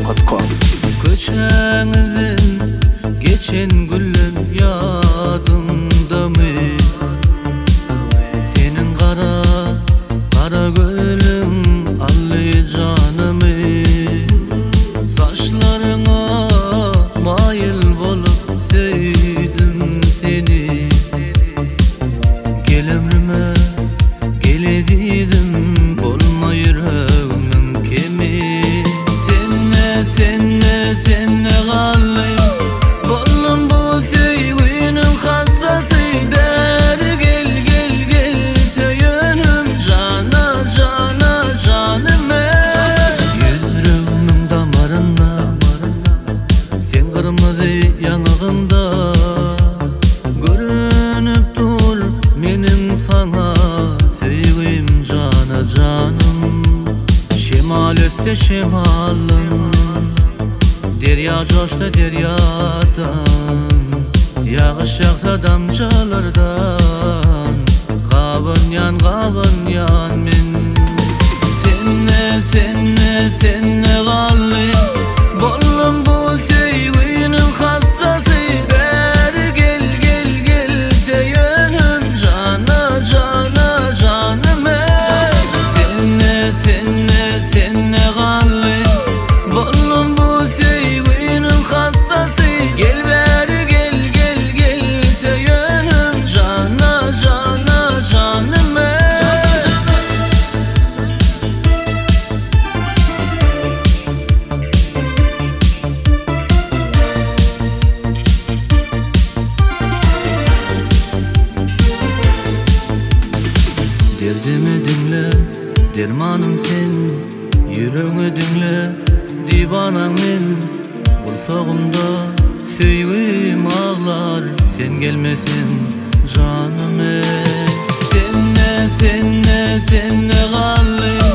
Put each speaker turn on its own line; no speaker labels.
gmail.com.
Köçeňizin geçen güller ýadymdamy? Senin kara gölüň ally janymy. Saçlaryňa maýyl bolup söýdüm seni. Gel ömrüme geledidim, bolma yüreğimin kemi. Senne gallym bollum bu söýgüniň hassasy. Beri gel söýenim jana janymy. Yüreğimin damarynda sen kırmızı ýanagynda görünüp dur menim sana söýgüm jana janym. Şemal ötse şemalym, derya coşsa deryadan, yağış yağsa damcalardan, gavın yan men. Senne gallym bollum bu söýgüniň hassasy. Beri gel söýenim jana janymy. Senne gallym bollum bu söýgüniň hassasy. Gel beri gel söýenim jana janymy. Derdimi dinle, dermanım sen. Yüreğimi dinle, divanam men. Bursagymda söýgüm ağlar, sen gelmesin janym. Senne gallym